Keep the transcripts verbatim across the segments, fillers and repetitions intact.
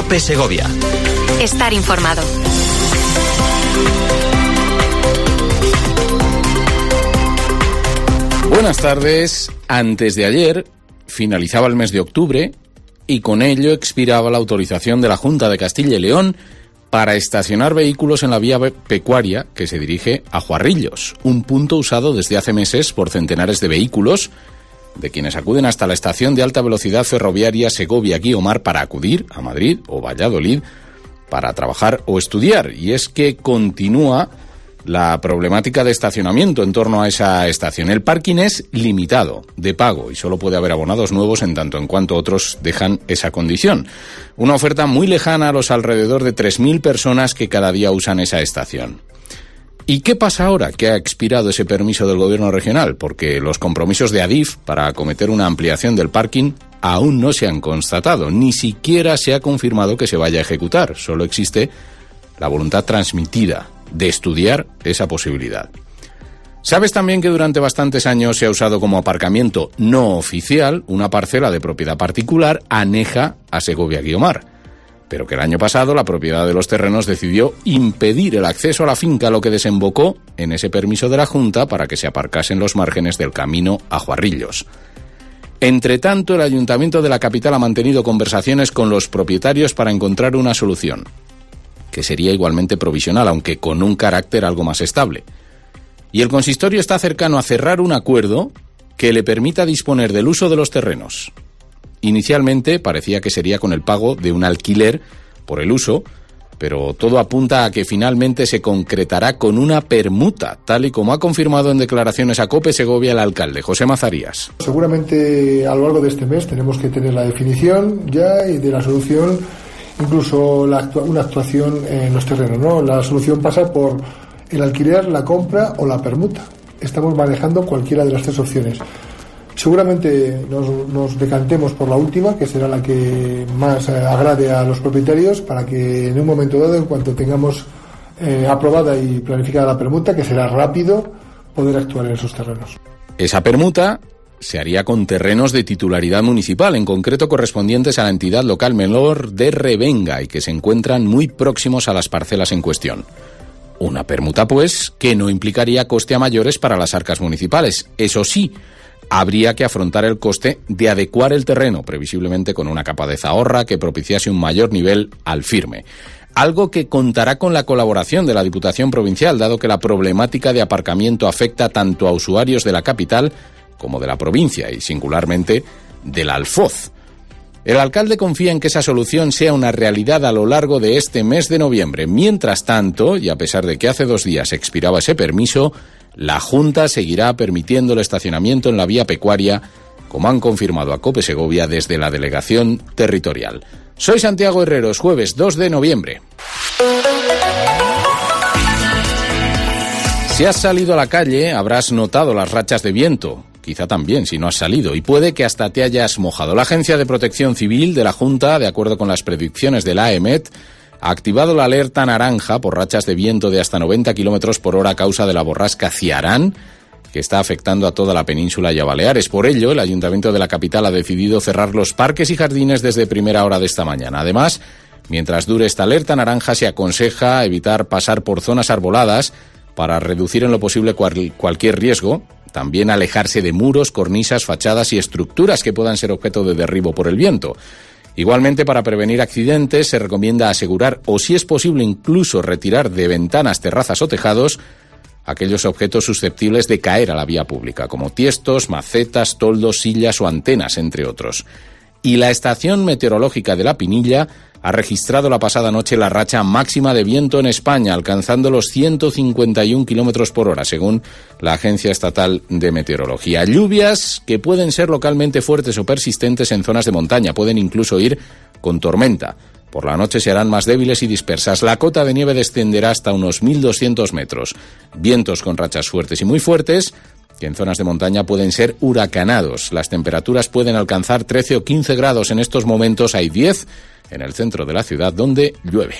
COPE Segovia. Estar informado. Buenas tardes. Antes de ayer finalizaba el mes de octubre y con ello expiraba la autorización de la Junta de Castilla y León para estacionar vehículos en la vía pecuaria que se dirige a Juarrillos, un punto usado desde hace meses por centenares de vehículos, de quienes acuden hasta la estación de alta velocidad ferroviaria Segovia-Guiomar para acudir a Madrid o Valladolid para trabajar o estudiar. Y es que continúa la problemática de estacionamiento en torno a esa estación. El parking es limitado, de pago, y solo puede haber abonados nuevos en tanto en cuanto otros dejan esa condición. Una oferta muy lejana a los alrededor de tres mil personas que cada día usan esa estación. ¿Y qué pasa ahora que ha expirado ese permiso del gobierno regional? Porque los compromisos de Adif para acometer una ampliación del parking aún no se han constatado. Ni siquiera se ha confirmado que se vaya a ejecutar. Solo existe la voluntad transmitida de estudiar esa posibilidad. ¿Sabes también que durante bastantes años se ha usado como aparcamiento no oficial una parcela de propiedad particular aneja a Segovia-Guiomar? Pero que el año pasado la propiedad de los terrenos decidió impedir el acceso a la finca, lo que desembocó en ese permiso de la Junta para que se aparcasen los márgenes del camino a Juarrillos. Entre tanto, el Ayuntamiento de la capital ha mantenido conversaciones con los propietarios para encontrar una solución, que sería igualmente provisional, aunque con un carácter algo más estable. Y el consistorio está cercano a cerrar un acuerdo que le permita disponer del uso de los terrenos. Inicialmente parecía que sería con el pago de un alquiler por el uso, pero todo apunta a que finalmente se concretará con una permuta, tal y como ha confirmado en declaraciones a COPE Segovia el alcalde, José Mazarías. Seguramente a lo largo de este mes tenemos que tener la definición ya y de la solución, incluso la actua- una actuación en los terrenos, ¿no? La solución pasa por el alquiler, la compra o la permuta. Estamos manejando cualquiera de las tres opciones. Seguramente nos, nos decantemos por la última, que será la que más eh, agrade a los propietarios, para que en un momento dado, en cuanto tengamos eh, aprobada y planificada la permuta, que será rápido, poder actuar en esos terrenos. Esa permuta se haría con terrenos de titularidad municipal, en concreto correspondientes a la entidad local menor de Revenga y que se encuentran muy próximos a las parcelas en cuestión. Una permuta, pues, que no implicaría coste a mayores para las arcas municipales. Eso sí, habría que afrontar el coste de adecuar el terreno, previsiblemente con una capa de zahorra que propiciase un mayor nivel al firme. Algo que contará con la colaboración de la Diputación Provincial, dado que la problemática de aparcamiento afecta tanto a usuarios de la capital como de la provincia y singularmente del Alfoz. El alcalde confía en que esa solución sea una realidad a lo largo de este mes de noviembre. Mientras tanto, y a pesar de que hace dos días expiraba ese permiso, la Junta seguirá permitiendo el estacionamiento en la vía pecuaria, como han confirmado a COPE Segovia desde la delegación territorial. Soy Santiago Herreros, jueves dos de noviembre. Si has salido a la calle, habrás notado las rachas de viento. Quizá también si no has salido, y puede que hasta te hayas mojado. La Agencia de Protección Civil de la Junta, de acuerdo con las predicciones de la AEMET, ha activado la alerta naranja por rachas de viento de hasta noventa kilómetros por hora a causa de la borrasca Ciarán, que está afectando a toda la península y a Baleares. Por ello, el Ayuntamiento de la capital ha decidido cerrar los parques y jardines desde primera hora de esta mañana. Además, mientras dure esta alerta naranja, se aconseja evitar pasar por zonas arboladas para reducir en lo posible cual, cualquier riesgo. También alejarse de muros, cornisas, fachadas y estructuras que puedan ser objeto de derribo por el viento. Igualmente, para prevenir accidentes, se recomienda asegurar o, si es posible, incluso retirar de ventanas, terrazas o tejados aquellos objetos susceptibles de caer a la vía pública, como tiestos, macetas, toldos, sillas o antenas, entre otros. Y la Estación Meteorológica de La Pinilla ha registrado la pasada noche la racha máxima de viento en España, alcanzando los ciento cincuenta y un kilómetros por hora, según la Agencia Estatal de Meteorología. Lluvias que pueden ser localmente fuertes o persistentes en zonas de montaña, pueden incluso ir con tormenta. Por la noche se harán más débiles y dispersas. La cota de nieve descenderá hasta unos mil doscientos metros. Vientos con rachas fuertes y muy fuertes, que en zonas de montaña pueden ser huracanados. Las temperaturas pueden alcanzar trece o quince grados. En estos momentos hay diez en el centro de la ciudad, donde llueve.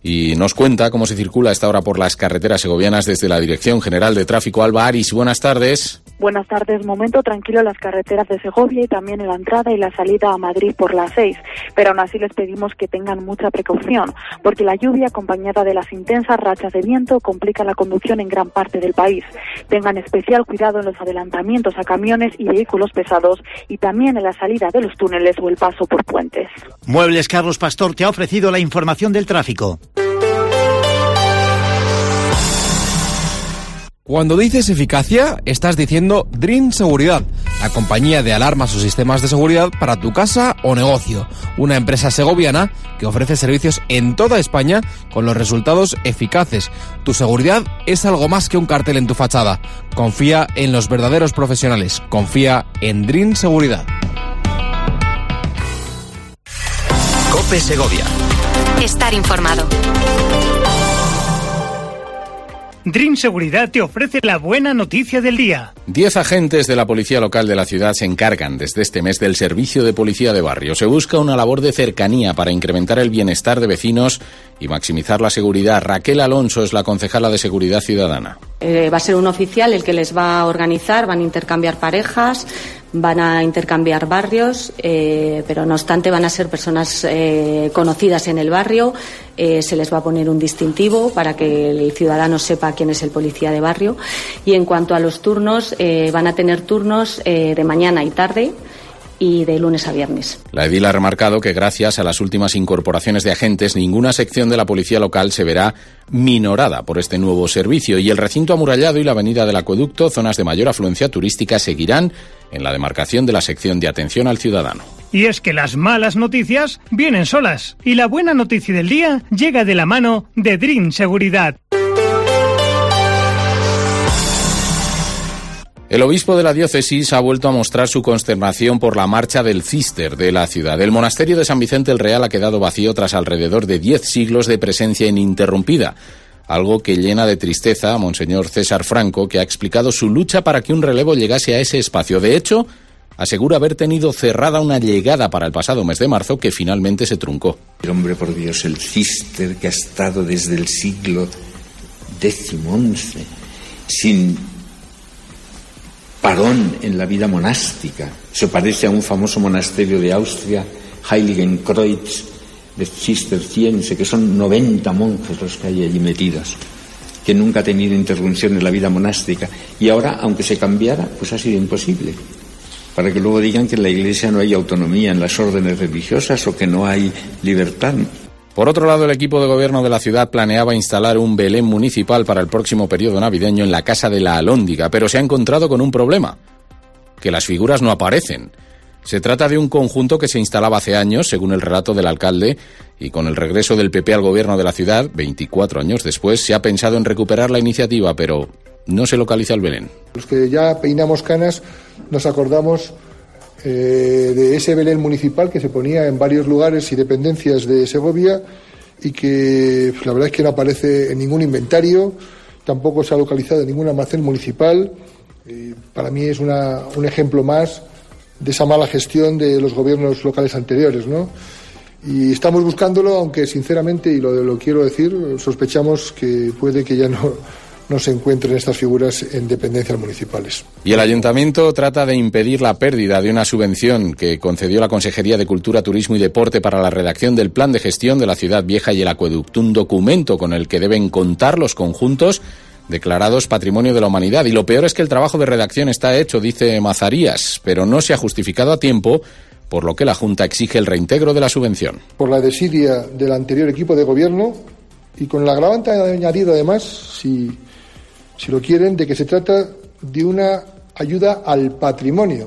y nos cuenta cómo se circula a esta hora por las carreteras segovianas desde la Dirección General de Tráfico. Alba Aris, buenas tardes. Buenas tardes. Momento tranquilo en las carreteras de Segovia y también en la entrada y la salida a Madrid por la seis. Pero aún así les pedimos que tengan mucha precaución, porque la lluvia acompañada de las intensas rachas de viento complica la conducción en gran parte del país. Tengan especial cuidado en los adelantamientos a camiones y vehículos pesados y también en la salida de los túneles o el paso por puentes. Muebles Carlos Pastor te ha ofrecido la información del tráfico. Cuando dices eficacia, estás diciendo Dream Seguridad, la compañía de alarmas o sistemas de seguridad para tu casa o negocio. Una empresa segoviana que ofrece servicios en toda España con los resultados eficaces. Tu seguridad es algo más que un cartel en tu fachada. Confía en los verdaderos profesionales. Confía en Dream Seguridad. COPE Segovia. Estar informado. Dream Seguridad te ofrece la buena noticia del día. Diez agentes de la policía local de la ciudad se encargan desde este mes del servicio de policía de barrio. Se busca una labor de cercanía para incrementar el bienestar de vecinos y maximizar la seguridad. Raquel Alonso es la concejala de Seguridad Ciudadana. Eh, va a ser un oficial el que les va a organizar, van a intercambiar parejas, van a intercambiar barrios, eh, pero no obstante van a ser personas eh, conocidas en el barrio. Eh, se les va a poner un distintivo para que el ciudadano sepa quién es el policía de barrio. Y en cuanto a los turnos, eh, van a tener turnos eh, de mañana y tarde y de lunes a viernes. La edil ha remarcado que gracias a las últimas incorporaciones de agentes, ninguna sección de la policía local se verá minorada por este nuevo servicio y el recinto amurallado y la avenida del Acueducto, zonas de mayor afluencia turística, seguirán en la demarcación de la sección de atención al ciudadano. Y es que las malas noticias vienen solas y la buena noticia del día llega de la mano de Dream Seguridad. El obispo de la diócesis ha vuelto a mostrar su consternación por la marcha del Císter de la ciudad. El monasterio de San Vicente el Real ha quedado vacío tras alrededor de diez siglos de presencia ininterrumpida, algo que llena de tristeza a Monseñor César Franco, que ha explicado su lucha para que un relevo llegase a ese espacio. De hecho, asegura haber tenido cerrada una llegada para el pasado mes de marzo que finalmente se truncó. El hombre, por Dios, el Císter que ha estado desde el siglo décimo once sin parón en la vida monástica. Se parece a un famoso monasterio de Austria, Heiligenkreuz, de cisterciense, que son noventa monjes los que hay allí metidos, que nunca ha tenido interrupción en la vida monástica. Y ahora, aunque se cambiara, pues ha sido imposible. Para que luego digan que en la Iglesia no hay autonomía en las órdenes religiosas o que no hay libertad. Por otro lado, el equipo de gobierno de la ciudad planeaba instalar un Belén municipal para el próximo periodo navideño en la Casa de la Alhóndiga, pero se ha encontrado con un problema, que las figuras no aparecen. Se trata de un conjunto que se instalaba hace años, según el relato del alcalde, y con el regreso del P P al gobierno de la ciudad, veinticuatro años después, se ha pensado en recuperar la iniciativa, pero no se localiza el Belén. Los que ya peinamos canas nos acordamos Eh, de ese Belén municipal que se ponía en varios lugares y dependencias de Segovia y que pues, la verdad es que no aparece en ningún inventario, tampoco se ha localizado en ningún almacén municipal. Eh, para mí es una, un ejemplo más de esa mala gestión de los gobiernos locales anteriores, ¿no? Y estamos buscándolo, aunque sinceramente, y lo, lo quiero decir, sospechamos que puede que ya no no se encuentren estas figuras en dependencias municipales. Y el Ayuntamiento trata de impedir la pérdida de una subvención que concedió la Consejería de Cultura, Turismo y Deporte para la redacción del Plan de Gestión de la Ciudad Vieja y el Acueducto, un documento con el que deben contar los conjuntos declarados Patrimonio de la Humanidad. Y lo peor es que el trabajo de redacción está hecho, dice Mazarías, pero no se ha justificado a tiempo, por lo que la Junta exige el reintegro de la subvención. Por la desidia del anterior equipo de gobierno y con el agravante añadido, además, si... si lo quieren, de que se trata de una ayuda al patrimonio,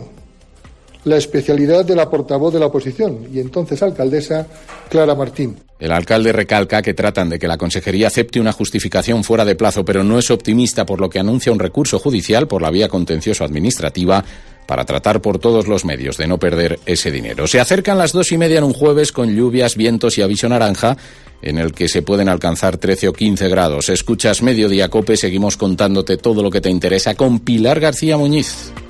la especialidad de la portavoz de la oposición y entonces alcaldesa Clara Martín. El alcalde recalca que tratan de que la consejería acepte una justificación fuera de plazo, pero no es optimista, por lo que anuncia un recurso judicial por la vía contencioso-administrativa para tratar por todos los medios de no perder ese dinero. Se acercan las dos y media en un jueves con lluvias, vientos y aviso naranja, en el que se pueden alcanzar trece o quince grados. Escuchas Mediodía Cope, seguimos contándote todo lo que te interesa con Pilar García Muñiz.